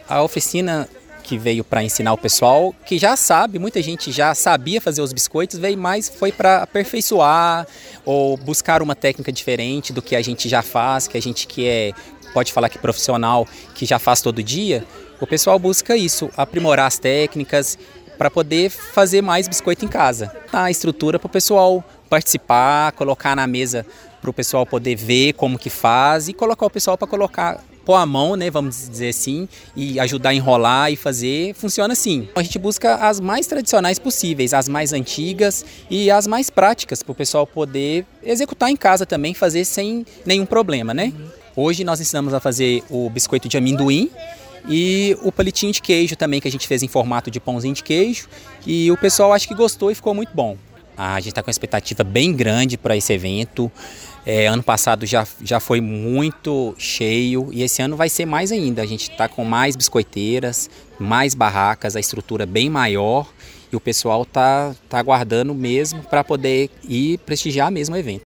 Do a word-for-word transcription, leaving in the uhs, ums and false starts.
A oficina que veio para ensinar o pessoal, que já sabe, muita gente já sabia fazer os biscoitos, veio mais foi para aperfeiçoar ou buscar uma técnica diferente do que a gente já faz, que a gente que é, pode falar que profissional, que já faz todo dia. O pessoal busca isso, aprimorar as técnicas para poder fazer mais biscoito em casa. A estrutura para o pessoal participar, colocar na mesa para o pessoal poder ver como que faz e colocar o pessoal para colocar, pôr a mão, né, vamos dizer assim, e ajudar a enrolar e fazer, funciona assim. A gente busca as mais tradicionais possíveis, as mais antigas e as mais práticas para o pessoal poder executar em casa também, fazer sem nenhum problema, né? Hoje nós ensinamos a fazer o biscoito de amendoim e o palitinho de queijo também, que a gente fez em formato de pãozinho de queijo, e o pessoal acho que gostou e ficou muito bom. A gente está com uma expectativa bem grande para esse evento. É, ano passado já, já foi muito cheio e esse ano vai ser mais ainda. A gente está com mais biscoiteiras, mais barracas, a estrutura bem maior e o pessoal está tá aguardando mesmo para poder ir prestigiar mesmo o evento.